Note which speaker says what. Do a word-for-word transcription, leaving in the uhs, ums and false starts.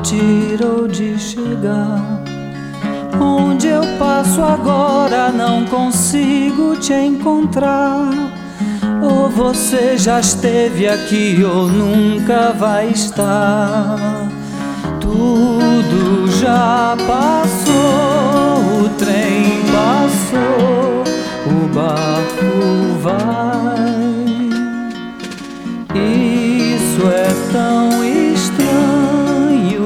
Speaker 1: partir ou de chegar. Onde eu passo agora não consigo te encontrar. Ou você já esteve aqui ou nunca vai estar. Tudo já passou, o trem passou, o barco vai.